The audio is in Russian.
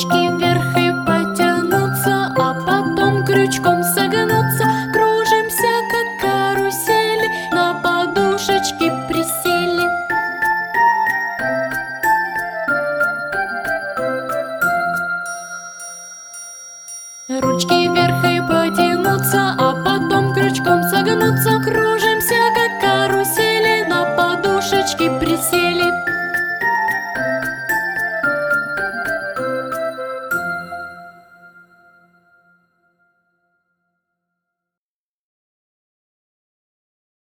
Ручки вверх и потянутся, а потом крючком согнутся. Кружимся, как карусели, на подушечки присели. Ручки вверх и потянутся,